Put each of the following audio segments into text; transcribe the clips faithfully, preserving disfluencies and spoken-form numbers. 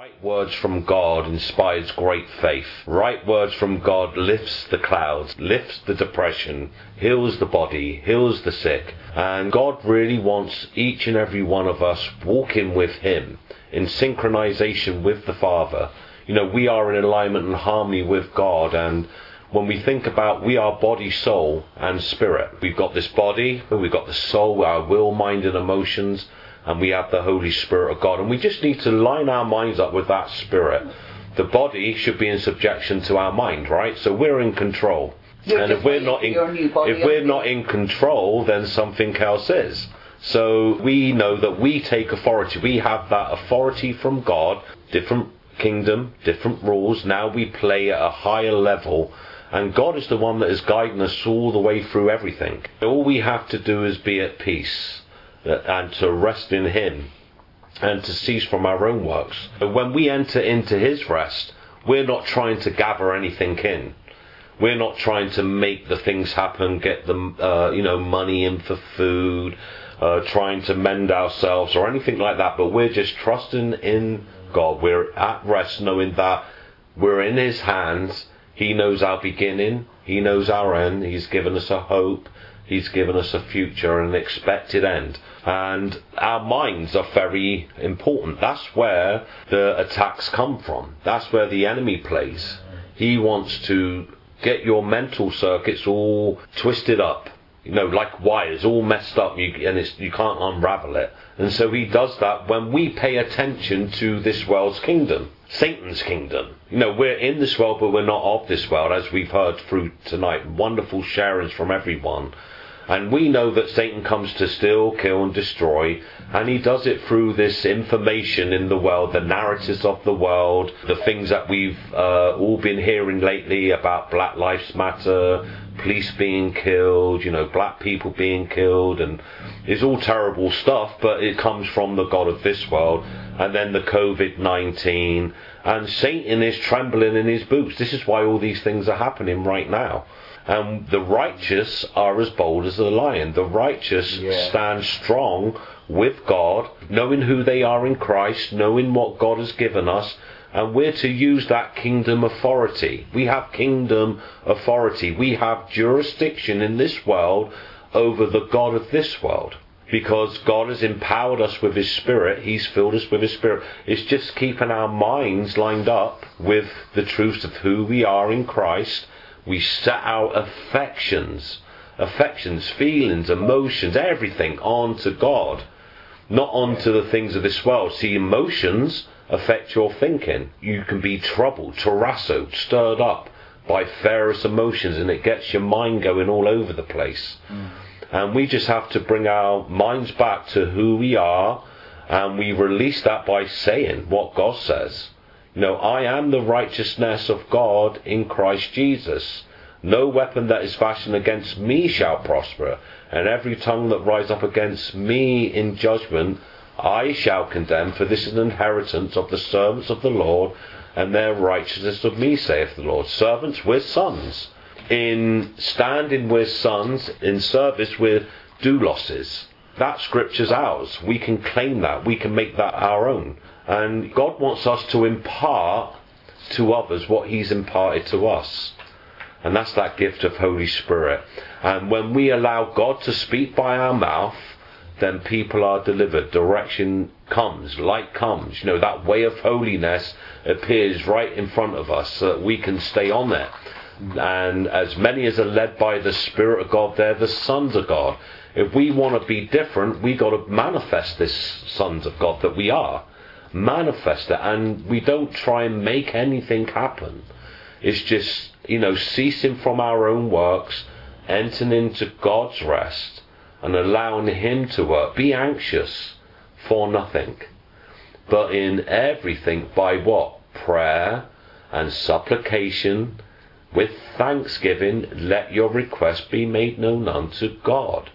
Right words from God inspires great faith. Right words from God lifts the clouds, lifts the depression, heals the body, heals the sick. And God really wants each and every one of us walking with Him in synchronization with the Father. You know, we are in alignment and harmony with God, and when we think about we are body, soul and spirit. We've got this body, we've got the soul, our will, mind and emotions, and we have the Holy Spirit of God. And we just need to line our minds up with that Spirit. The body should be in subjection to our mind, right? So we're in control. You're and if we're not in if we're not in control, then something else is. So we know that we take authority. We have that authority from God. Different kingdom, different rules. Now we play at a higher level. And God is the one that is guiding us all the way through everything. All we have to do is be at peace and to rest in Him and to cease from our own works. When we enter into His rest, we're not trying to gather anything in. We're not trying to make the things happen, get the uh, you know money in for food, uh, trying to mend ourselves or anything like that. But we're just trusting in God. We're at rest knowing that we're in His hands. He knows our beginning. He knows our end. He's given us a hope. He's given us a future and an expected end. And our minds are very important. That's where the attacks come from. That's where the enemy plays. He wants to get your mental circuits all twisted up, you know, like wires, all messed up, you, and it's, you can't unravel it. And so he does that when we pay attention to this world's kingdom, Satan's kingdom. You know, we're in this world, but we're not of this world, as we've heard through tonight. Wonderful sharings from everyone. And we know that Satan comes to steal, kill and destroy, and he does it through this information in the world, the narratives of the world, the things that we've uh, all been hearing lately about Black Lives Matter, police being killed, you know, black people being killed, and it's all terrible stuff, but it comes from the God of this world. And then the covid nineteen, and Satan is trembling in his boots. This is why all these things are happening right now. And the righteous are as bold as the lion. The righteous yeah. stand strong with God, knowing who they are in Christ, knowing what God has given us, and we're to use that kingdom authority. We have kingdom authority. We have jurisdiction in this world over the God of this world. Because God has empowered us with His Spirit. He's filled us with His Spirit. It's just keeping our minds lined up with the truths of who we are in Christ. We set our affections, affections, feelings, emotions, everything onto God, not onto the things of this world. See, emotions affect your thinking. You can be troubled, terrassoed, stirred up by various emotions, and it gets your mind going all over the place. Mm. And we just have to bring our minds back to who we are, and we release that by saying what God says. You know, I am the righteousness of God in Christ Jesus. No weapon that is fashioned against me shall prosper, and every tongue that rise up against me in judgment I shall condemn, for this is an inheritance of the servants of the Lord, and their righteousness of me, saith the Lord. Servants, we're sons. In standing, we're sons. In service, we're doulos. That scripture's ours. We can claim that. We can make that our own. And God wants us to impart to others what He's imparted to us. And that's that gift of Holy Spirit. And when we allow God to speak by our mouth, then people are delivered. Direction comes. Light comes. You know, that way of holiness appears right in front of us so that we can stay on it. And as many as are led by the Spirit of God, they're the sons of God. If we want to be different, we got to manifest this sons of God that we are. Manifest it, and we don't try and make anything happen. It's just, you know, ceasing from our own works, entering into God's rest, and allowing Him to work. Be anxious for nothing, but in everything by what? Prayer and supplication, with thanksgiving, let your request be made known unto God.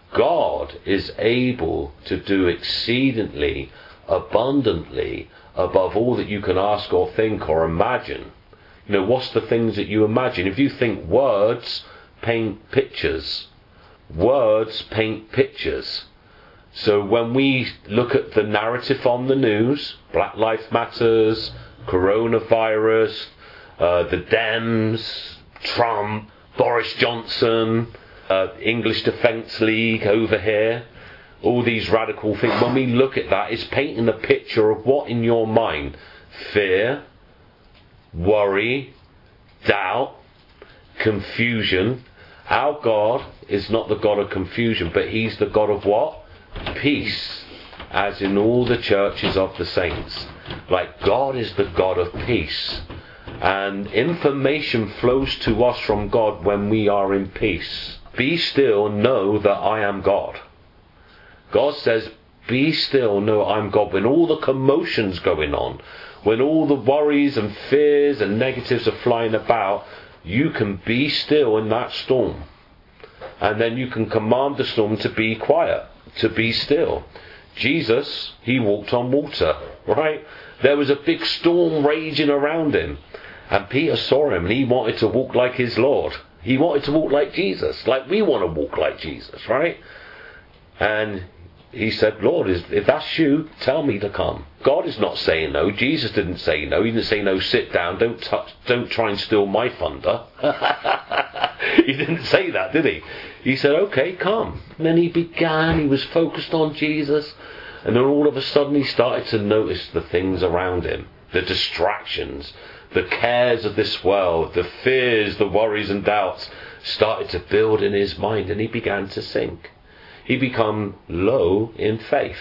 God is able to do exceedingly abundantly above all that you can ask or think or imagine. You know, what's the things that you imagine? If you think words paint pictures, words paint pictures. So when we look at the narrative on the news, Black Lives Matters, coronavirus, uh, the Dems, Trump, Boris Johnson, uh, English Defence League over here, all these radical things, when we look at that, it's painting a picture of what in your mind? Fear, worry, doubt, confusion. Our God is not the God of confusion, but He's the God of what? Peace, as in all the churches of the saints. Like, God is the God of peace, and information flows to us from God when we are in peace. Be still, know that I am God. God says, be still, know I'm God. When all the commotion's going on, when all the worries and fears and negatives are flying about, you can be still in that storm, and then you can command the storm to be quiet, to be still. Jesus, He walked on water, right? There was a big storm raging around Him, and Peter saw Him, and he wanted to walk like his Lord. He wanted to walk like Jesus, like we want to walk like Jesus, right? And he said, Lord, if that's you, tell me to come. God is not saying no. Jesus didn't say no. He didn't say no, sit down, don't touch, don't try and steal my thunder. He didn't say that, did he? He said, okay, come. And then he began, he was focused on Jesus, and then all of a sudden he started to notice the things around him, the distractions, the cares of this world, the fears, the worries and doubts started to build in his mind, and he began to sink. He become low in faith.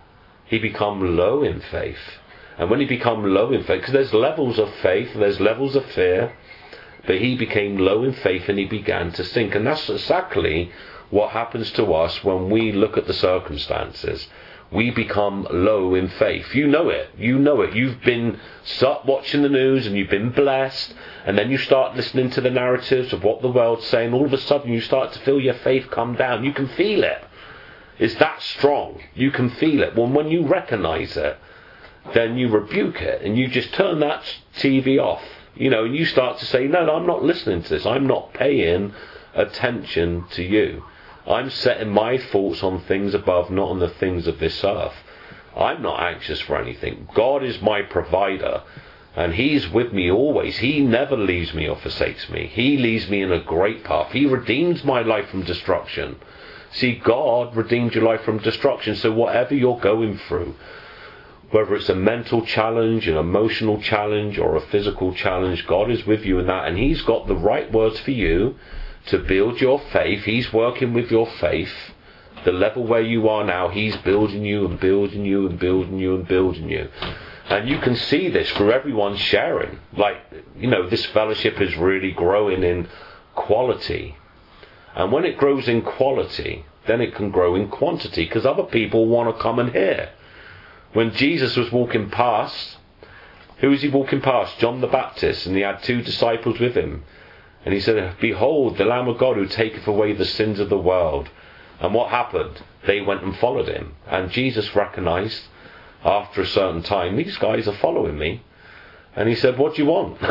He become low in faith. And when he become low in faith, because there's levels of faith, there's levels of fear, but he became low in faith and he began to sink. And that's exactly what happens to us when we look at the circumstances. We become low in faith. You know it. You know it. You've been start watching the news and you've been blessed, and then you start listening to the narratives of what the world's saying. All of a sudden you start to feel your faith come down. You can feel it. It's that strong. You can feel it. Well, when you recognise it, then you rebuke it and you just turn that T V off. You know, and you start to say, no, no, I'm not listening to this. I'm not paying attention to you. I'm setting my thoughts on things above, not on the things of this earth. I'm not anxious for anything. God is my provider, and He's with me always. He never leaves me or forsakes me. He leads me in a great path. He redeems my life from destruction. See, God redeemed your life from destruction. So whatever you're going through, whether it's a mental challenge, an emotional challenge, or a physical challenge, God is with you in that, and He's got the right words for you to build your faith. He's working with your faith. The level where you are now, He's building you and building you and building you and building you. And you can see this through everyone sharing. Like, you know, this fellowship is really growing in quality. And when it grows in quality, then it can grow in quantity, because other people want to come and hear. When Jesus was walking past, who was He walking past? John the Baptist, and He had two disciples with Him. And He said, behold, the Lamb of God who taketh away the sins of the world. And what happened? They went and followed Him. And Jesus recognised, after a certain time, these guys are following me. And He said, what do you want?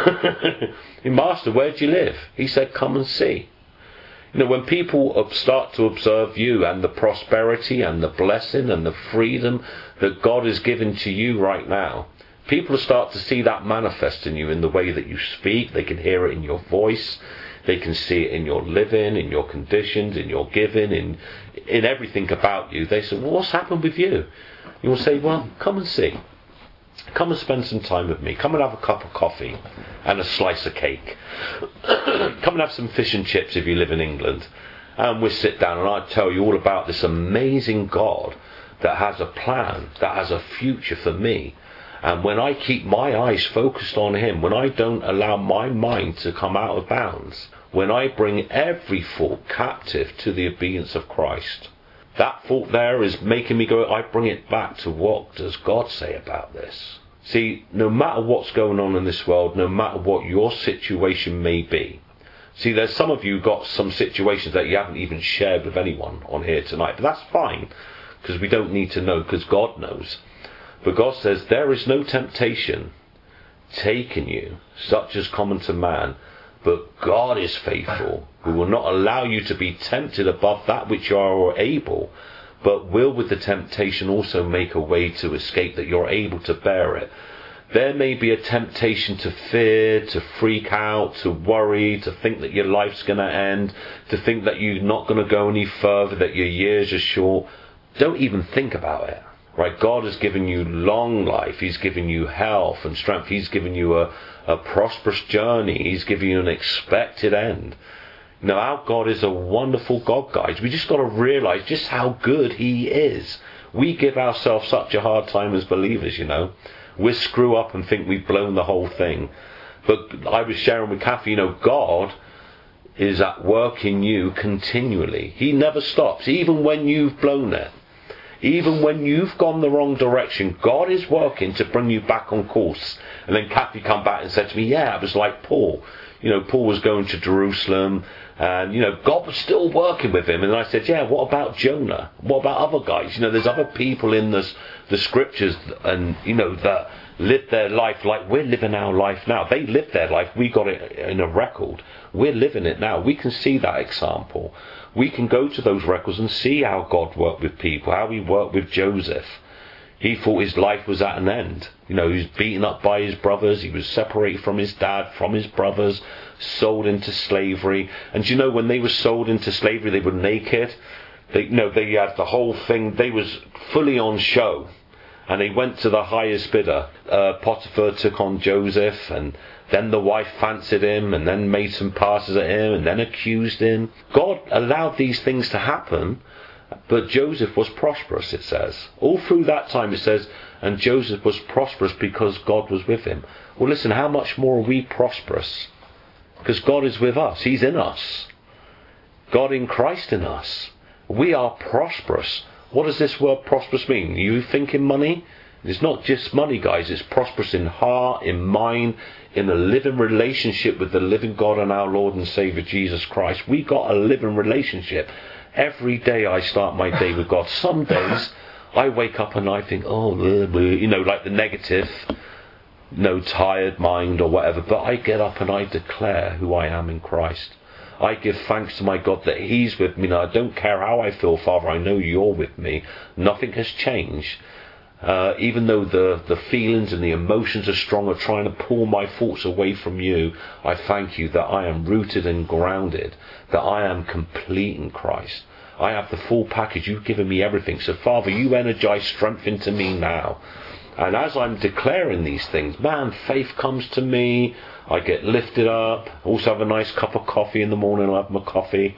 Master, where do you live? He said, come and see. You know, when people start to observe you and the prosperity and the blessing and the freedom that God has given to you right now, people start to see that manifest in you in the way that you speak. They can hear it in your voice. They can see it in your living, in your conditions, in your giving, in in everything about you. They say, well, what's happened with you? You will say, well, come and see. Come and spend some time with me. Come and have a cup of coffee and a slice of cake. Come and have some fish and chips if you live in England. And we'll sit down and I'll tell you all about this amazing God that has a plan, that has a future for me. And when I keep my eyes focused on Him, when I don't allow my mind to come out of bounds, when I bring every thought captive to the obedience of Christ, that thought there is making me go, I bring it back to what does God say about this? See, no matter what's going on in this world, no matter what your situation may be. See, there's some of you got some situations that you haven't even shared with anyone on here tonight, but that's fine, because we don't need to know, because God knows. But God says, there is no temptation taken you, such as common to man, but God is faithful, who will not allow you to be tempted above that which you are able, but will with the temptation also make a way to escape that you're able to bear it. There may be a temptation to fear, to freak out, to worry, to think that your life's going to end, to think that you're not going to go any further, that your years are short. Don't even think about it. Right? God has given you long life. He's given you health and strength. He's given you a, a prosperous journey. He's given you an expected end. Now, our God is a wonderful God, guys. We just got to realize just how good He is. We give ourselves such a hard time as believers, you know. We screw up and think we've blown the whole thing. But I was sharing with Kathy, you know, God is at work in you continually. He never stops, even when you've blown it. Even when you've gone the wrong direction, God is working to bring you back on course. And then Kathy come back and said to me, yeah, it was like Paul. You know, Paul was going to Jerusalem, and, you know, God was still working with him. And I said, yeah, what about Jonah? What about other guys? You know, there's other people in this, the scriptures, and, you know, that lived their life like we're living our life now. They lived their life. We got it in a record. We're living it now. We can see that example. We can go to those records and see how God worked with people, how He worked with Joseph. He thought his life was at an end. You know, he was beaten up by his brothers. He was separated from his dad, from his brothers, sold into slavery. And you know, when they were sold into slavery, they were naked. They, you know, they had the whole thing. They was fully on show. And they went to the highest bidder. Uh, Potiphar took on Joseph, and then the wife fancied him, and then made some passes at him, and then accused him. God allowed these things to happen. But Joseph was prosperous, it says. All through that time it says, and Joseph was prosperous because God was with him. Well, listen, how much more are we prosperous? Because God is with us. He's in us. God in Christ in us. We are prosperous. What does this word prosperous mean? You thinking money? It's not just money, guys. It's prosperous in heart, in mind, in a living relationship with the living God and our Lord and Saviour Jesus Christ. We got a living relationship. Every day I start my day with God. Some days I wake up and I think, oh, you know, like the negative, no tired mind or whatever. But I get up and I declare who I am in Christ. I give thanks to my God that He's with me. Now, I don't care how I feel, Father. I know You're with me. Nothing has changed. Uh, even though the, the feelings and the emotions are strong, are trying to pull my thoughts away from You, I thank You that I am rooted and grounded, that I am complete in Christ. I have the full package. You've given me everything. So, Father, You energize strength into me now. And as I'm declaring these things, man, faith comes to me. I get lifted up. Also have a nice cup of coffee in the morning. I have my coffee.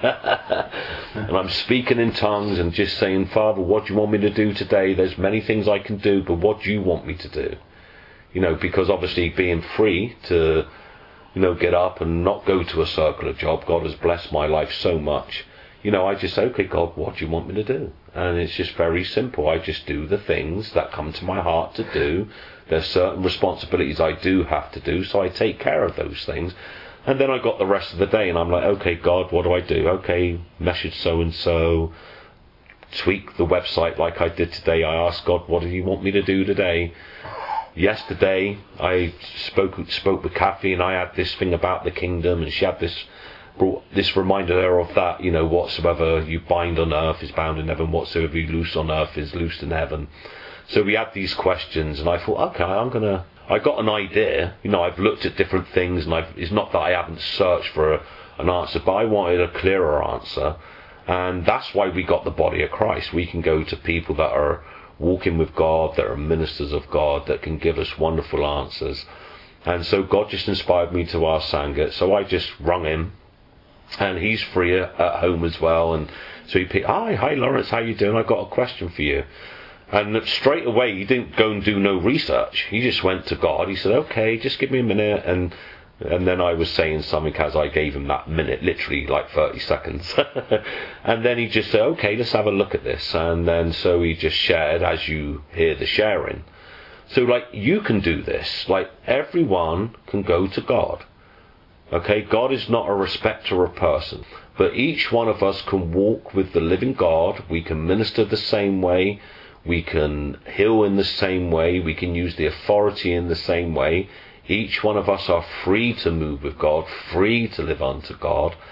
And I'm speaking in tongues and just saying, Father, what do You want me to do today? There's many things I can do, but what do You want me to do? You know, because obviously being free to, you know, get up and not go to a circular job, God has blessed my life so much. You know, I just say, okay, God, what do You want me to do? And it's just very simple. I just do the things that come to my heart to do. There's certain responsibilities I do have to do, so I take care of those things. And then I got the rest of the day, and I'm like, okay, God, what do I do? Okay, message so-and-so, tweak the website like I did today. I asked God, what do You want me to do today? Yesterday, I spoke spoke with Kathy, and I had this thing about the kingdom, and she had this brought this reminder there of that, you know, whatsoever you bind on earth is bound in heaven, whatsoever you loose on earth is loosed in heaven. So we had these questions, and I thought, okay, I'm gonna. I got an idea. You know, I've looked at different things, and I've, it's not that I haven't searched for a, an answer, but I wanted a clearer answer, and that's why we got the body of Christ. We can go to people that are walking with God, that are ministers of God, that can give us wonderful answers. And so God just inspired me to ask Sangat. So I just rung him. And he's free at home as well, and so he picked, hi, hi Lawrence, how you doing? I've got a question for you. And straight away, he didn't go and do no research. He just went to God. He said, okay, just give me a minute. And and then I was saying something as I gave him that minute, literally like thirty seconds. And then he just said, okay, let's have a look at this. And then so he just shared as you hear the sharing. So like, you can do this. Like, everyone can go to God. Okay, God is not a respecter of person, but each one of us can walk with the living God. We can minister the same way. We can heal in the same way. We can use the authority in the same way. Each one of us are free to move with God, free to live unto God.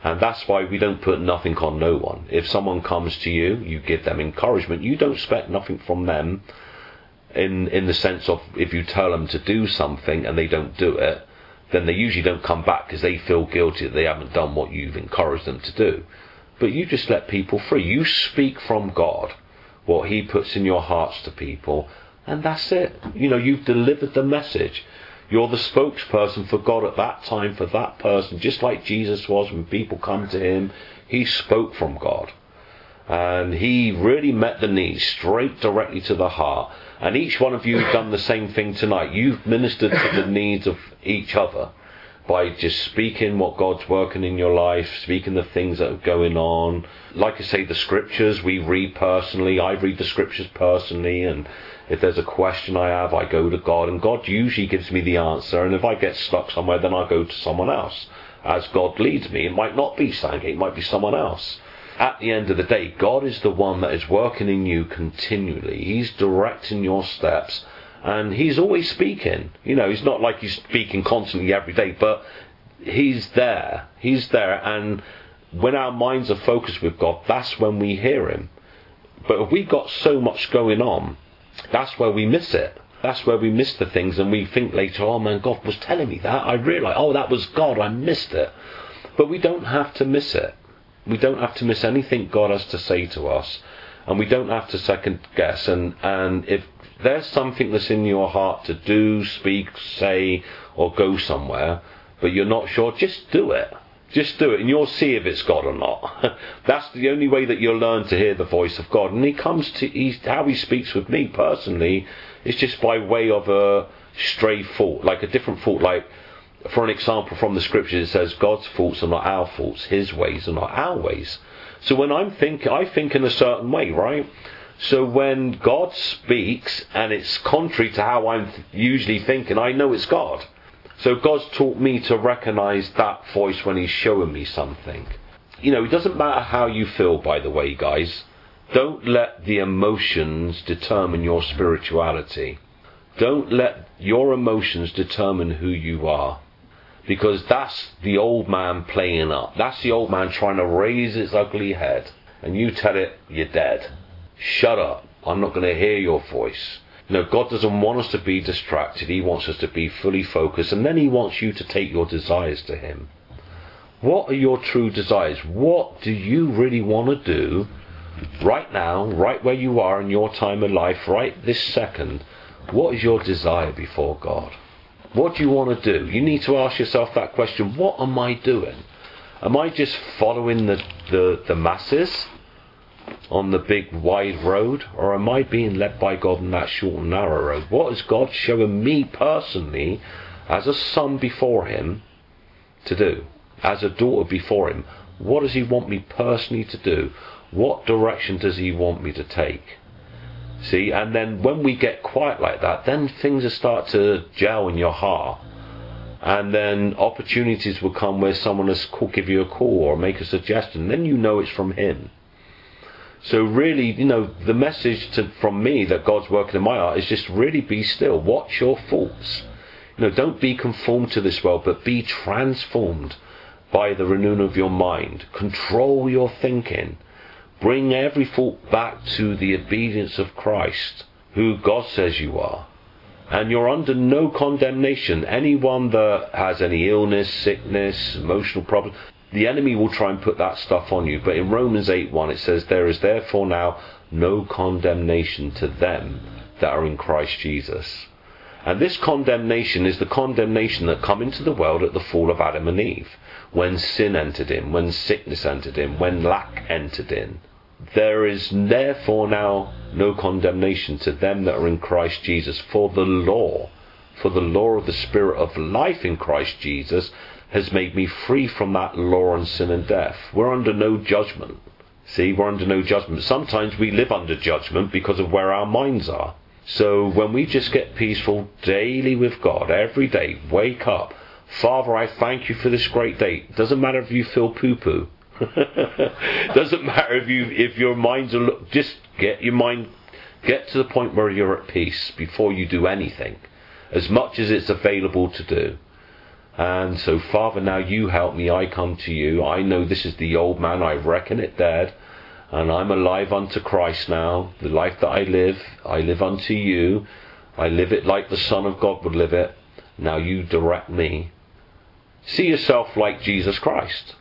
And that's why we don't put nothing on no one. If someone comes to you, you give them encouragement. You don't expect nothing from them in in the sense of if you tell them to do something and they don't do it, then they usually don't come back because they feel guilty that they haven't done what you've encouraged them to do. But you just let people free. You speak from God what he puts in your hearts to people, and that's it. You know, you've delivered the message. You're the spokesperson for God at that time for that person, just like Jesus was when people come to him. He spoke from God. And he really met the needs straight directly to the heart. And each one of you have done the same thing tonight. You've ministered to the needs of each other by just speaking what God's working in your life, speaking the things that are going on. Like I say, the scriptures we read personally. I read the scriptures personally, and if there's a question I have, I go to God, and God usually gives me the answer. And if I get stuck somewhere, then I'll go to someone else as God leads me. It might not be Sandgate, it might be someone else. At the end of the day, God is the one that is working in you continually. He's directing your steps, and he's always speaking. You know, he's not like he's speaking constantly every day, but he's there. He's there, and when our minds are focused with God, that's when we hear him. But if we got so much going on, that's where we miss it. That's where we miss the things, and we think later, oh man, God was telling me that. I realised, oh, that was God, I missed it. But we don't have to miss it. We don't have to miss anything God has to say to us, and we don't have to second guess. And, and if there's something that's in your heart to do, speak, say, or go somewhere, but you're not sure, just do it. Just do it, and you'll see if it's God or not. That's the only way that you'll learn to hear the voice of God. And he comes to, he's, how he speaks with me personally, is just by way of a stray thought, like a different thought. Like, for an example from the scriptures, it says God's thoughts are not our thoughts, his ways are not our ways. So when I'm thinking, I think in a certain way, right? So when God speaks and it's contrary to how I'm th- usually thinking, I know it's God. So God's taught me to recognise that voice when he's showing me something. You know, it doesn't matter how you feel, by the way, guys. Don't let the emotions determine your spirituality. Don't let your emotions determine who you are. Because that's the old man playing up. That's the old man trying to raise its ugly head. And you tell it, you're dead. Shut up. I'm not going to hear your voice. No, God doesn't want us to be distracted. He wants us to be fully focused. And then he wants you to take your desires to him. What are your true desires? What do you really want to do right now, right where you are in your time of life, right this second? What is your desire before God? What do you want to do? You need to ask yourself that question. What am I doing? Am I just following the, the, the masses on the big wide road, or am I being led by God in that short and narrow road? What is God showing me personally as a son before him to do? As a daughter before him? What does he want me personally to do? What direction does he want me to take? See, and then when we get quiet like that, then things will start to gel in your heart. And then opportunities will come where someone will give you a call or make a suggestion. Then you know it's from him. So really, you know, the message to, from me that God's working in my heart is just really be still. Watch your thoughts. You know, don't be conformed to this world, but be transformed by the renewing of your mind. Control your thinking. Bring every thought back to the obedience of Christ, who God says you are. And you're under no condemnation. Anyone that has any illness, sickness, emotional problems, the enemy will try and put that stuff on you. But in Romans eight one it says, there is therefore now no condemnation to them that are in Christ Jesus. And this condemnation is the condemnation that come into the world at the fall of Adam and Eve. When sin entered in, when sickness entered in, when lack entered in. There is therefore now no condemnation to them that are in Christ Jesus. For the law, for the law of the Spirit of life in Christ Jesus has made me free from that law and sin and death. We're under no judgment. See, we're under no judgment. Sometimes we live under judgment because of where our minds are. So when we just get peaceful daily with God, every day, wake up. Father, I thank you for this great day. Doesn't matter if you feel poo-poo. Doesn't matter if you if your minds are, just get your mind, get to the point where you're at peace before you do anything, as much as it's available to do. And so, Father, now you help me. I come to you. I know this is the old man. I reckon it dead. And I'm alive unto Christ now. The life that I live, I live unto you. I live it like the Son of God would live it. Now you direct me. See yourself like Jesus Christ.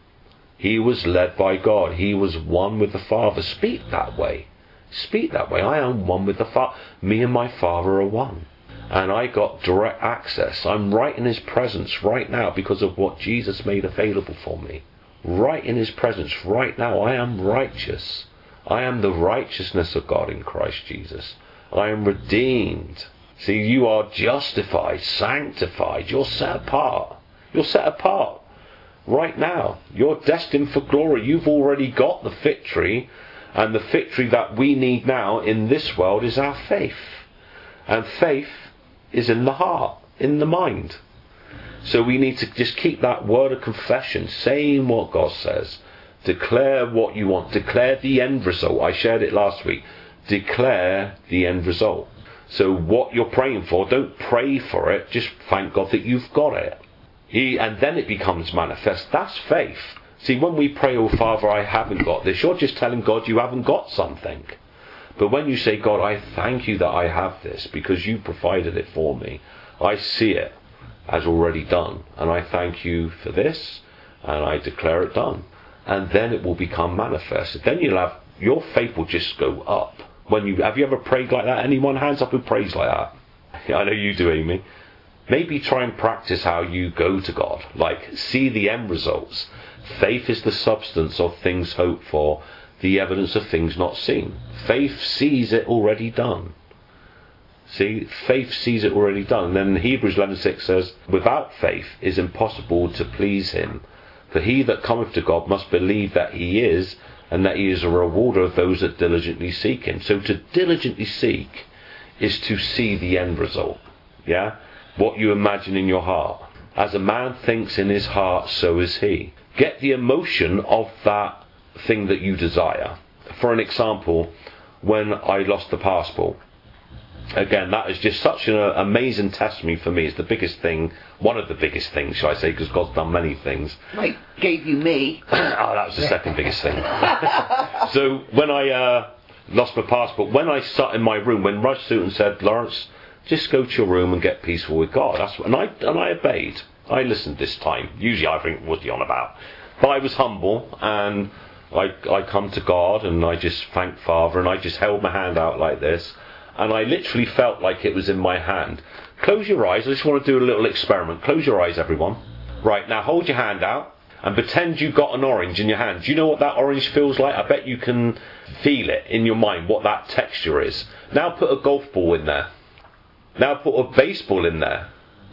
He was led by God. He was one with the Father. Speak that way. Speak that way. I am one with the Father. Me and my Father are one. And I got direct access. I'm right in his presence right now because of what Jesus made available for me. Right in his presence right now. I am righteous. I am the righteousness of God in Christ Jesus. I am redeemed. See, you are justified, sanctified. You're set apart. You're set apart right now. You're destined for glory. You've already got the victory. And the victory that we need now in this world is our faith. And faith is in the heart, in the mind. So we need to just keep that word of confession, saying what God says. Declare what you want. Declare the end result. I shared it last week. Declare the end result. So what you're praying for, don't pray for it. Just thank God that you've got it. He, and then it becomes manifest. That's faith. See, when we pray, oh Father, I haven't got this, you're just telling God you haven't got something. But when you say, God, I thank you that I have this because you provided it for me. I see it as already done. And I thank you for this. And I declare it done. And then it will become manifested. Then you'll have, your faith will just go up. When you have you ever prayed like that? Anyone? Hands up who prays like that. Yeah, I know you do, Amy. Maybe try and practice how you go to God. Like, see the end results. Faith is the substance of things hoped for, the evidence of things not seen. Faith sees it already done. See, faith sees it already done. And then Hebrews eleven six says, without faith it is impossible to please him. For he that cometh to God must believe that he is, and that he is a rewarder of those that diligently seek him. So to diligently seek is to see the end result. Yeah? What you imagine in your heart. As a man thinks in his heart, so is he. Get the emotion of that thing that you desire. For an example, when I lost the passport, again, that is just such an amazing testimony for me. It's the biggest thing, one of the biggest things, shall I say, because God's done many things. Like, gave you me. Oh, that was the second biggest thing. So, when I uh, lost my passport, when I sat in my room, when Russ Sutton said, Lawrence, just go to your room and get peaceful with God. That's what, and I and I obeyed. I listened this time. Usually I think, what's he on about? But I was humble, and I, I come to God, and I just thanked Father, and I just held my hand out like this, and I literally felt like it was in my hand. Close your eyes. I just want to do a little experiment. Close your eyes, everyone. Right, now hold your hand out, and pretend you've got an orange in your hand. Do you know what that orange feels like? I bet you can feel it in your mind, what that texture is. Now put a golf ball in there. Now put a baseball in there.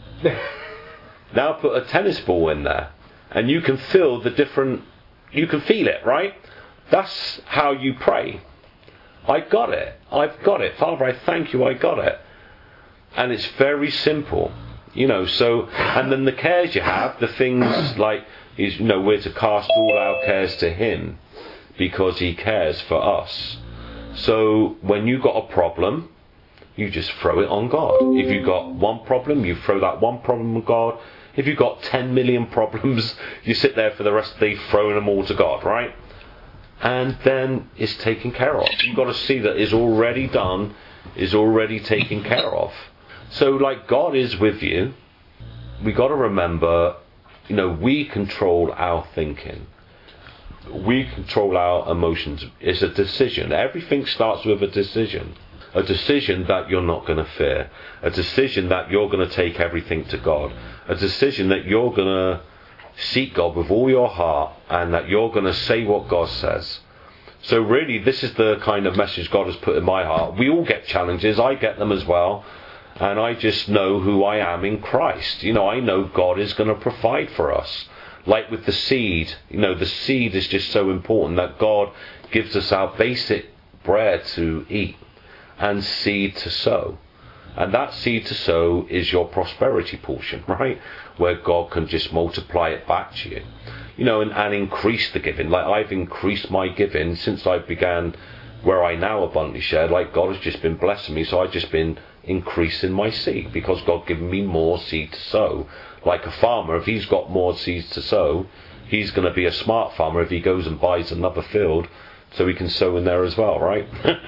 Now put a tennis ball in there. And you can feel the different, you can feel it, right? That's how you pray. I got it. I've got it. Father, I thank you, I got it. And it's very simple. You know, so, and then the cares you have, the things like, is, you know, we're to cast all our cares to him because he cares for us. So when you got a problem, you just throw it on God. If you've got one problem, you throw that one problem on God. If you've got ten million problems, you sit there for the rest of the day throwing them all to God, right? And then it's taken care of. You've got to see that it's already done, is already taken care of. So like God is with you, we got to remember, you know, we control our thinking. We control our emotions. It's a decision. Everything starts with a decision. A decision that you're not going to fear. A decision that you're going to take everything to God. A decision that you're going to seek God with all your heart, and that you're going to say what God says. So really, this is the kind of message God has put in my heart. We all get challenges. I get them as well. And I just know who I am in Christ. You know, I know God is going to provide for us. Like with the seed. You know, the seed is just so important that God gives us our basic bread to eat. And seed to sow. And that seed to sow is your prosperity portion, right? Where God can just multiply it back to you. You know, and, and increase the giving. Like I've increased my giving since I began where I now abundantly share. Like God has just been blessing me. So I've just been increasing my seed, because God given me more seed to sow. Like a farmer, if he's got more seeds to sow, he's going to be a smart farmer if he goes and buys another field so he can sow in there as well, right?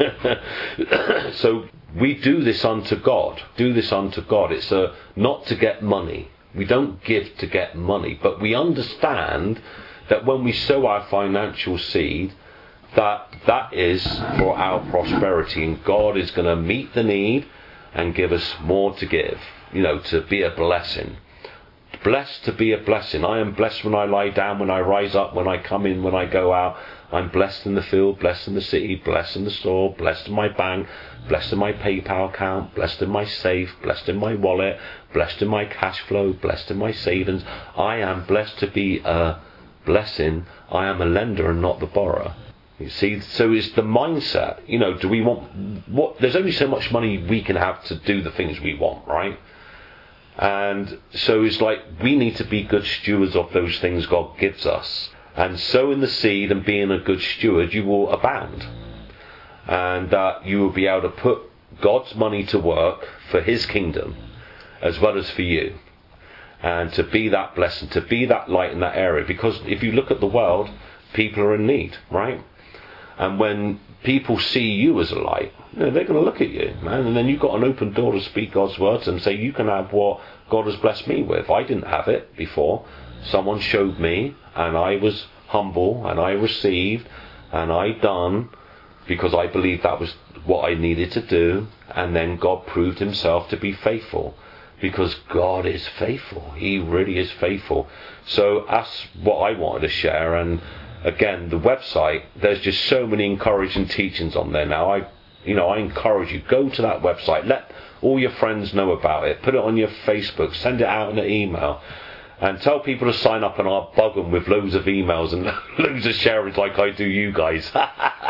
So we do this unto God. Do this unto God. It's a, not to get money. We don't give to get money, but we understand that when we sow our financial seed, that that is for our prosperity, and God is going to meet the need and give us more to give, you know, to be a blessing. Blessed to be a blessing. I am blessed when I lie down, when I rise up, when I come in, when I go out. I'm blessed in the field, blessed in the city, blessed in the store, blessed in my bank, blessed in my PayPal account, blessed in my safe, blessed in my wallet, blessed in my cash flow, blessed in my savings. I am blessed to be a blessing. I am a lender and not the borrower. You see, so it's the mindset. You know, do we want what? There's only so much money we can have to do the things we want, right? And so it's like we need to be good stewards of those things God gives us. And sowing the seed and being a good steward, you will abound. And uh, you will be able to put God's money to work for His kingdom as well as for you. And to be that blessing, to be that light in that area. Because if you look at the world, people are in need, right? And when people see you as a light, you know, they're going to look at you, man. And then you've got an open door to speak God's words and say, you can have what God has blessed me with. I didn't have it before. Someone showed me, and I was humble, and I received, and I done, because I believed that was what I needed to do. And then God proved Himself to be faithful, because God is faithful. He really is faithful. So that's what I wanted to share. And again, the website, there's just so many encouraging teachings on there now. I, you know, I encourage you, go to that website, let all your friends know about it, put it on your Facebook, send it out in an email, and tell people to sign up, and I'll bug them with loads of emails and loads of sharings like I do you guys. But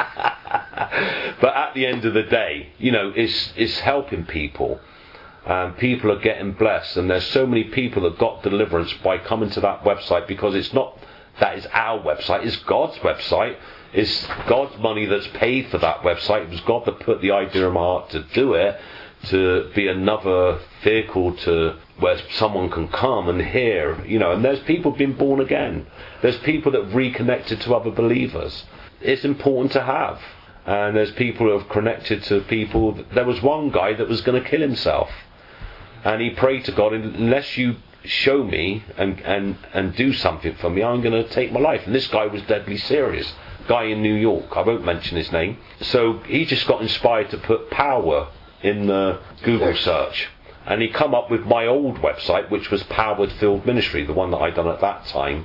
at the end of the day, you know, it's it's helping people. And people are getting blessed, and there's so many people that got deliverance by coming to that website, because it's not that is our website, it's God's website. It's God's money that's paid for that website. It was God that put the idea in my heart to do it, to be another vehicle to where someone can come and hear, you know. And there's people being born again. There's people that reconnected to other believers. It's important to have. And there's people who have connected to people. There was one guy that was going to kill himself, and he prayed to God, unless you show me and, and, and do something for me, I'm going to take my life. And this guy was deadly serious. Guy in New York, I won't mention his name. So he just got inspired to put power in the Google search, and he come up with my old website, which was Powered Field Ministry, the one that I'd done at that time.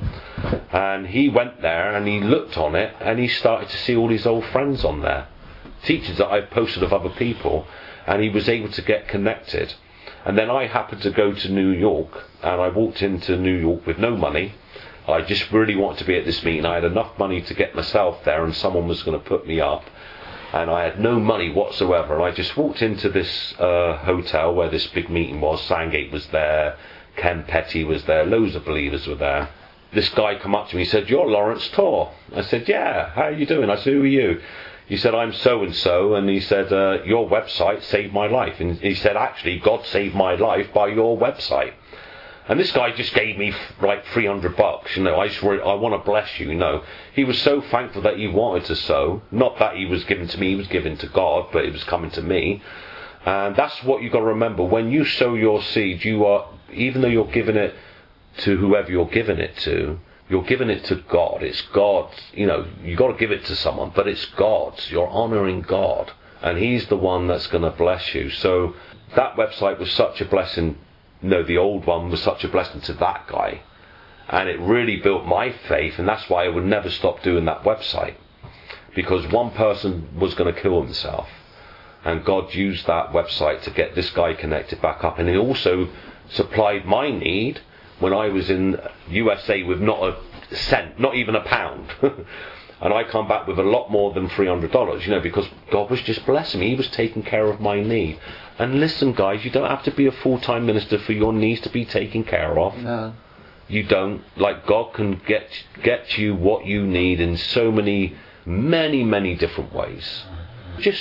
And he went there and he looked on it, and he started to see all his old friends on there, teachers that I've posted of other people, and he was able to get connected. And then I happened to go to New York, and I walked into New York with no money. I just really wanted to be at this meeting. I had enough money to get myself there, and someone was going to put me up. And I had no money whatsoever. And I just walked into this uh, hotel where this big meeting was. Sandgate was there. Ken Petty was there. Loads of believers were there. This guy come up to me. He said, "You're Lawrence Torr." I said, "Yeah, how are you doing?" I said, "Who are you?" He said, "I'm so-and-so." And he said, uh, "Your website saved my life." And he said, "Actually, God saved my life by your website." And this guy just gave me like three hundred bucks, you know. I just really, I want to bless you, you know. He was so thankful that he wanted to sow. Not that he was given to me, he was given to God, but it was coming to me. And that's what you've got to remember. When you sow your seed, you are, even though you're giving it to whoever you're giving it to, you're giving it to God. It's God's, you know, you've got to give it to someone, but it's God's. You're honouring God. And He's the one that's going to bless you. So that website was such a blessing. No, the old one was such a blessing to that guy, and it really built my faith, and that's why I would never stop doing that website, because one person was going to kill himself, and God used that website to get this guy connected back up. And He also supplied my need when I was in U S A with not a cent, not even a pound. And I come back with a lot more than three hundred dollars, you know, because God was just blessing me. He was taking care of my need. And listen, guys, you don't have to be a full-time minister for your needs to be taken care of. No. You don't. Like, God can get get you what you need in so many, many, many different ways. Just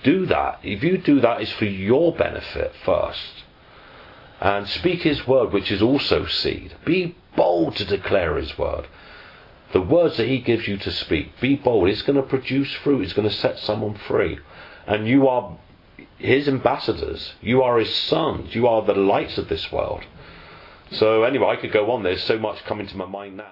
do that. If you do that, it's for your benefit first. And speak his word, which is also seed. Be bold to declare his word. The words that he gives you to speak, be bold. It's going to produce fruit. It's going to set someone free. And you are his ambassadors. You are his sons. You are the lights of this world. So anyway, I could go on. There's so much coming to my mind now.